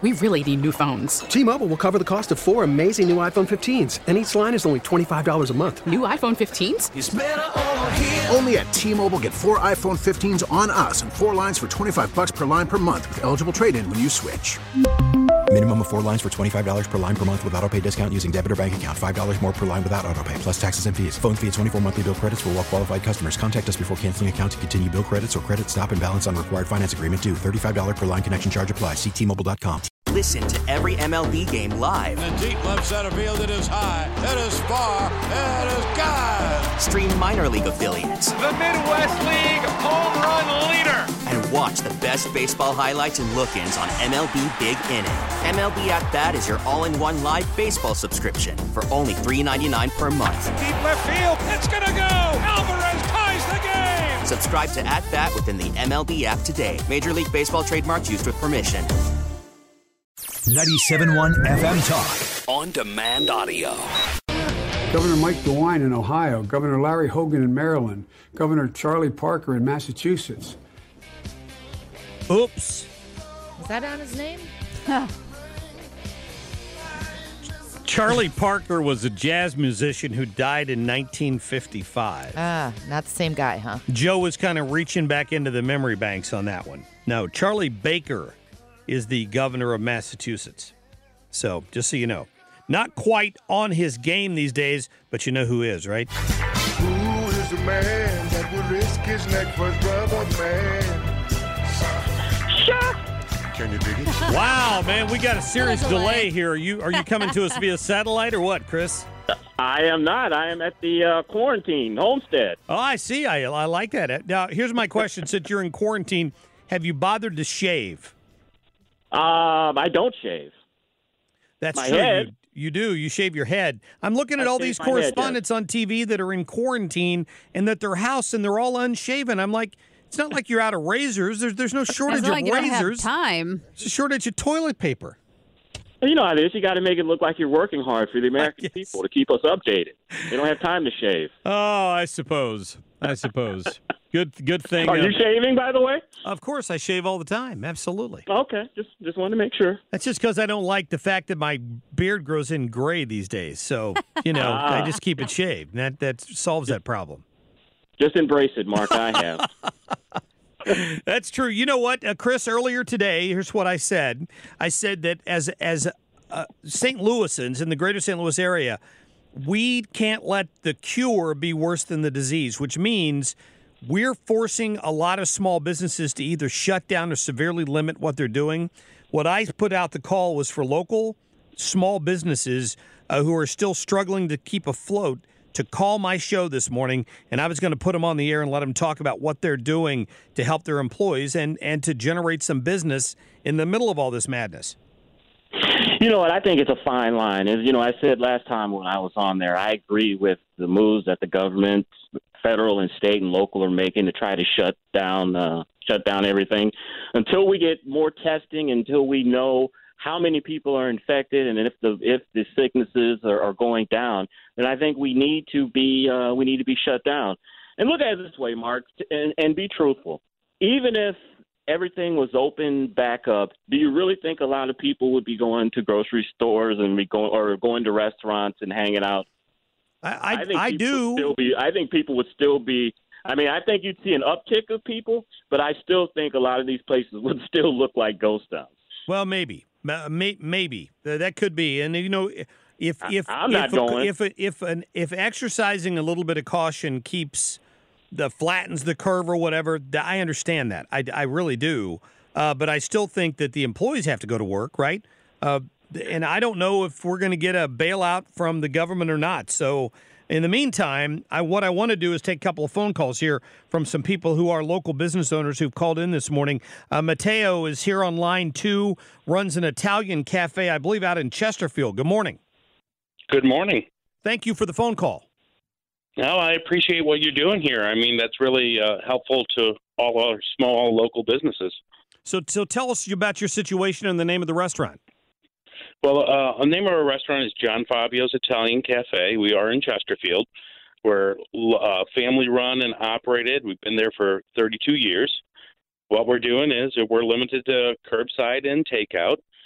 We really need new phones. T-Mobile will cover the cost of 4 amazing new iPhone 15s, and each line is only $25 a month. New iPhone 15s? It's better over here. Only at T-Mobile, get 4 iPhone 15s on us and 4 lines for $25 per line per month with eligible trade-in when you switch. Minimum of 4 lines for $25 per line per month with autopay discount using debit or bank account. $5 more per line without autopay, plus taxes and fees. Phone fee at 24 monthly bill credits for well-qualified customers. Contact us before canceling account to continue bill credits or credit stop and balance on required finance agreement due. $35 per line connection charge applies. See T-Mobile.com. Listen to every MLB game live. In the deep left center field, it is high, it is far, it is gone. Stream minor league affiliates. The Midwest League home run leader. And watch the best baseball highlights and look-ins on MLB Big Inning. MLB At Bat is your all-in-one live baseball subscription for only $3.99 per month. Deep left field, it's gonna go. Alvarez ties the game. Subscribe to At Bat within the MLB app today. Major League Baseball trademarks used with permission. 97.1 FM Talk. On demand audio. Governor Mike DeWine in Ohio, Governor Larry Hogan in Maryland, Governor Charlie Parker in Massachusetts. Oops. Is that on his name? Charlie Parker was a jazz musician who died in 1955. Not the same guy, huh? Joe was kind of reaching back into the memory banks on that one. No, Charlie Baker is the governor of Massachusetts. So, just so you know. Not quite on his game these days, but you know who is, right? Who is the man that would risk his neck for his brother, man? Sure. Can you dig it? Wow, man, we got a serious delay here. Are you coming to us via satellite or what, Chris? I am not. I am at the quarantine homestead. Oh, I see. I like that. Now, here's my question. Since you're in quarantine, have you bothered to shave? I don't shave. That's my true. Head. You do. You shave your head. I'm looking at all these correspondents on TV that are in quarantine and at their house, and they're all unshaven. I'm like, it's not like you're out of razors. There's no shortage of like razors. You don't have time. It's a shortage of toilet paper. Well, you know how it is. You got to make it look like you're working hard for the American people to keep us updated. They don't have time to shave. Oh, I suppose. Good thing. Are you shaving, by the way? Of course, I shave all the time. Absolutely. Okay, just wanted to make sure. That's just because I don't like the fact that my beard grows in gray these days. So, I just keep it shaved. That solves that problem. Just embrace it, Mark. I have. That's true. You know what, Chris? Earlier today, here's what I said. I said that as St. Louisans in the greater St. Louis area, we can't let the cure be worse than the disease, which means we're forcing a lot of small businesses to either shut down or severely limit what they're doing. What I put out the call was for local small businesses who are still struggling to keep afloat to call my show this morning, and I was going to put them on the air and let them talk about what they're doing to help their employees and to generate some business in the middle of all this madness. You know what? I think it's a fine line. As you know, I said last time when I was on there, I agree with the moves that the government, federal and state and local, are making to try to shut down everything. Until we get more testing, until we know how many people are infected, and if the sicknesses are going down, then I think we need to be shut down. And look at it this way, Mark, and be truthful. Even if everything was open back up, do you really think a lot of people would be going to grocery stores and going to restaurants and hanging out? I do. I think people would still be. I mean, I think you'd see an uptick of people, but I still think a lot of these places would still look like ghost towns. Well, maybe that could be, and if exercising a little bit of caution flattens the curve or whatever, I understand that. I really do, but I still think that the employees have to go to work, right? And I don't know if we're going to get a bailout from the government or not. So in the meantime, what I want to do is take a couple of phone calls here from some people who are local business owners who've called in this morning. Matteo is here on line 2, runs an Italian cafe, I believe, out in Chesterfield. Good morning. Good morning. Thank you for the phone call. No, I appreciate what you're doing here. I mean, that's really helpful to all our small local businesses. So tell us about your situation and the name of the restaurant. Well, the name of our restaurant is John Fabio's Italian Cafe. We are in Chesterfield. We're family-run and operated. We've been there for 32 years. What we're doing is we're limited to curbside and takeout.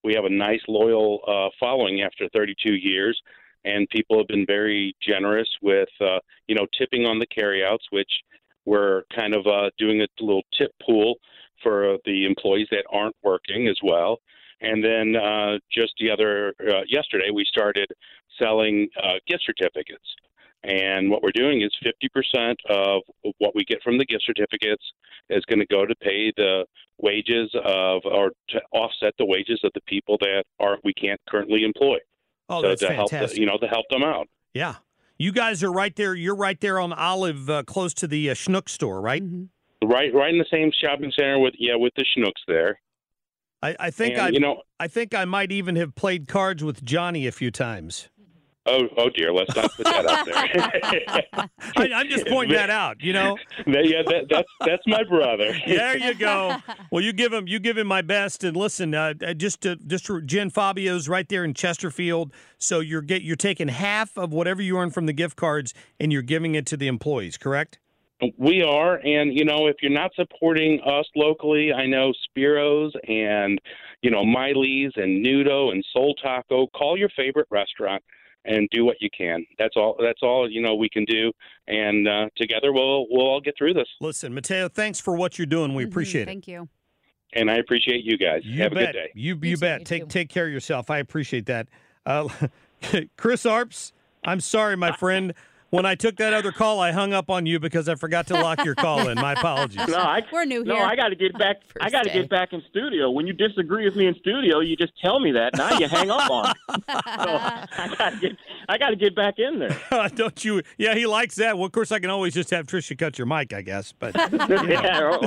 we have a nice, loyal following after 32 years, and people have been very generous with, tipping on the carryouts, which we're kind of doing a little tip pool for the employees that aren't working as well. And then just yesterday, we started selling gift certificates. And what we're doing is 50% of what we get from the gift certificates is going to go to pay the wages or to offset the wages of the people that we can't currently employ. Oh, so that's to fantastic. help, to help them out. Yeah. You guys are right there. You're right there on Olive, close to the Schnucks store, right? Mm-hmm. Right in the same shopping center with the Schnucks there. I think I might even have played cards with Johnny a few times. Oh dear, let's not put that out there. I'm just pointing that out, Yeah, that's my brother. There you go. Well, you give him my best, and listen, just Jen Fabio's right there in Chesterfield. So you're taking half of whatever you earn from the gift cards, and you're giving it to the employees, correct? We are, and if you're not supporting us locally, I know Spiro's and Miley's and Nudo and Soul Taco. Call your favorite restaurant and do what you can. That's all we can do, and together we'll all get through this. Listen, Mateo, thanks for what you're doing. We appreciate it. Thank you. And I appreciate you guys. Have a good day. You bet. Take care of yourself. I appreciate that. Chris Arps, I'm sorry, my friend. When I took that other call, I hung up on you because I forgot to lock your call in. My apologies. We're new here. No, I got to get back. I got to get back in studio. When you disagree with me in studio, you just tell me that. Now you hang up on me. So I got to get back in there. Don't you? Yeah, he likes that. Well, of course, I can always just have Tricia cut your mic, I guess. But yeah.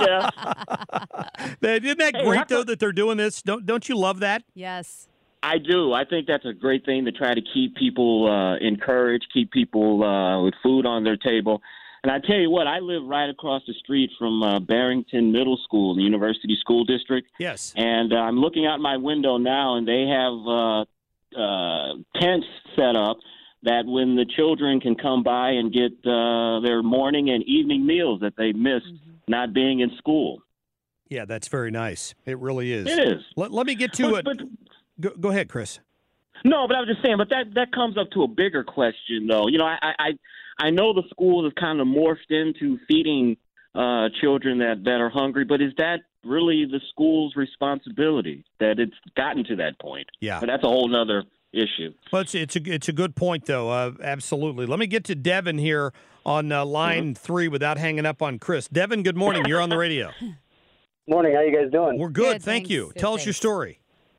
Isn't that great though that they're doing this? Don't you love that? Yes. I do. I think that's a great thing to try to keep people encouraged, keep people with food on their table. And I tell you what, I live right across the street from Barrington Middle School, the University School District. Yes. And I'm looking out my window now, and they have tents set up that when the children can come by and get their morning and evening meals that they missed not being in school. Yeah, that's very nice. It really is. It is. Let me get to it. Go ahead, Chris. No, but I was just saying, but that comes up to a bigger question, though. I know the school has kind of morphed into feeding children that are hungry, but is that really the school's responsibility that it's gotten to that point? Yeah. But that's a whole nother issue. Well, it's a good point, though. Absolutely. Let me get to Devin here on line 3 without hanging up on Chris. Devin, good morning. You're on the radio. Morning. How you guys doing? We're good. Thank you. Tell us your story.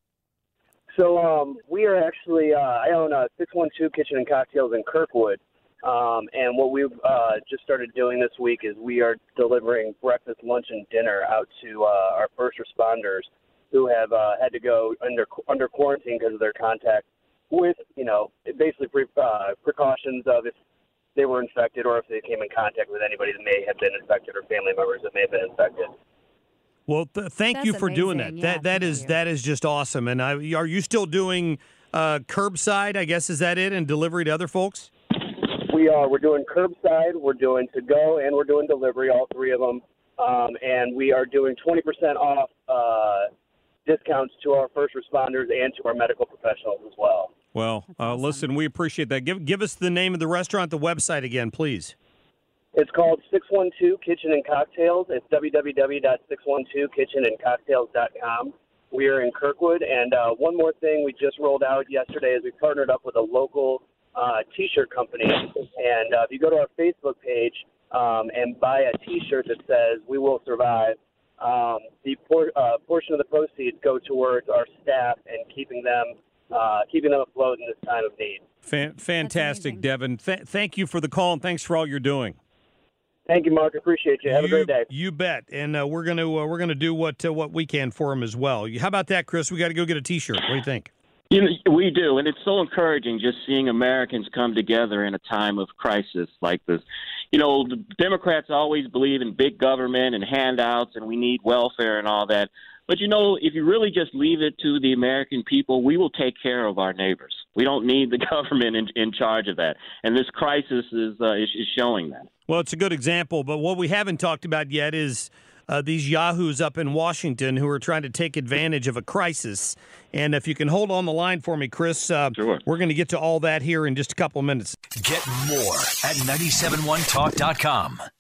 So we are actually, I own 612 Kitchen and Cocktails in Kirkwood. And what we've just started doing this week is we are delivering breakfast, lunch, and dinner out to our first responders who have had to go under quarantine because of their contact with, basically precautions of if they were infected or if they came in contact with anybody that may have been infected or family members that may have been infected. Well, thank you for doing that. Yeah, that is just awesome. And are you still doing curbside? I guess is that it, and delivery to other folks? We are. We're doing curbside. We're doing to go, and we're doing delivery. All three of them, and we are doing 20% off discounts to our first responders and to our medical professionals as well. Well, listen, we appreciate that. Give us the name of the restaurant, the website again, please. It's called 612 Kitchen and Cocktails. It's www.612kitchenandcocktails.com. We are in Kirkwood. And one more thing we just rolled out yesterday is we partnered up with a local T-shirt company. And if you go to our Facebook page and buy a T-shirt that says, "We will survive," the portion of the proceeds go towards our staff and keeping them afloat in this time of need. Fantastic, Devin. Thank you for the call, and thanks for all you're doing. Thank you, Mark. Appreciate you. Have a great day. You bet. And we're gonna do what we can for him as well. How about that, Chris? We got to go get a T-shirt. What do you think? We do, and it's so encouraging just seeing Americans come together in a time of crisis like this. The Democrats always believe in big government and handouts, and we need welfare and all that. But, if you really just leave it to the American people, we will take care of our neighbors. We don't need the government in charge of that. And this crisis is showing that. Well, it's a good example. But what we haven't talked about yet is these yahoos up in Washington who are trying to take advantage of a crisis. And if you can hold on the line for me, Chris, sure. We're going to get to all that here in just a couple of minutes. Get more at 971talk.com.